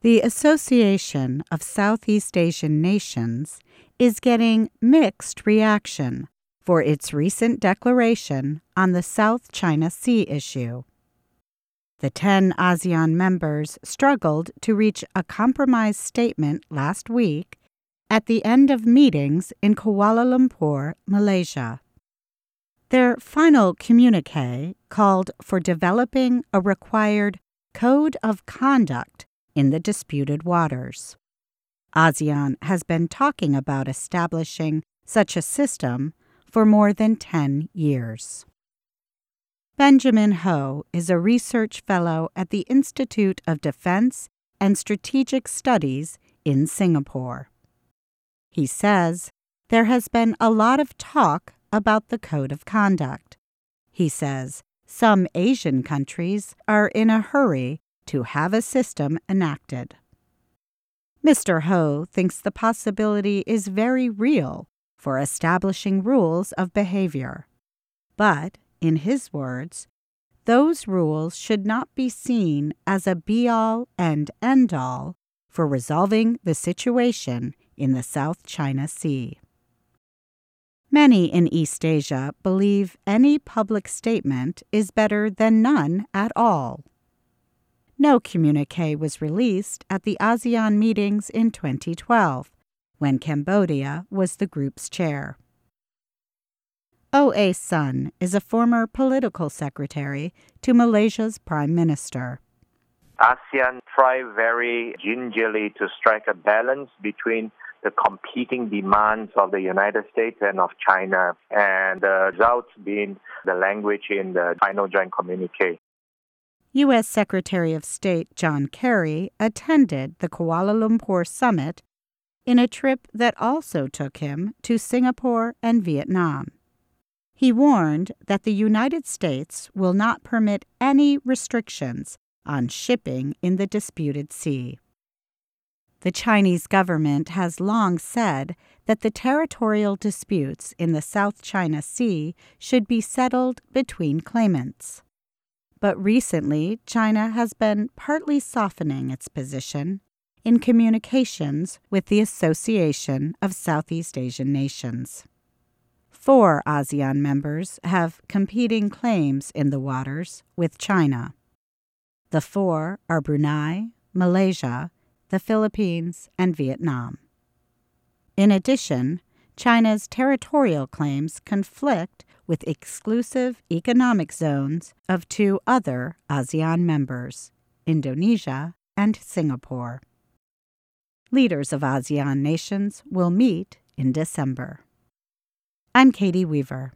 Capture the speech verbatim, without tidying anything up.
The Association of Southeast Asian Nations is getting mixed reaction for its recent declaration on the South China Sea issue. The ten ASEAN members struggled to reach a compromise statement last week at the end of meetings in Kuala Lumpur, Malaysia. Their final communiqué called for developing a required code of conduct in the disputed waters. ASEAN has been talking about establishing such a system for more than ten years. Benjamin Ho is a research fellow at the Institute of Defense and Strategic Studies in Singapore. He says there has been a lot of talk about the code of conduct. He says some Asian countries are in a hurry to have a system enacted. Mister Ho thinks the possibility is very real for establishing rules of behavior. But, in his words, those rules should not be seen as a be-all and end-all for resolving the situation in the South China Sea. Many in East Asia believe any public statement is better than none at all. No communiqué was released at the ASEAN meetings in twenty twelve, when Cambodia was the group's chair. O A Sun is a former political secretary to Malaysia's prime minister. ASEAN try very gingerly to strike a balance between the competing demands of the United States and of China, and the results being the language in the final joint communique. U S Secretary of State John Kerry attended the Kuala Lumpur summit in a trip that also took him to Singapore and Vietnam. He warned that the United States will not permit any restrictions on shipping in the disputed sea. The Chinese government has long said that the territorial disputes in the South China Sea should be settled between claimants. But recently, China has been partly softening its position in communications with the Association of Southeast Asian Nations. Four ASEAN members have competing claims in the waters with China. The four are Brunei, Malaysia, the Philippines, and Vietnam. In addition, China's territorial claims conflict with exclusive economic zones of two other ASEAN members, Indonesia and Singapore. Leaders of ASEAN nations will meet in December. I'm Katie Weaver.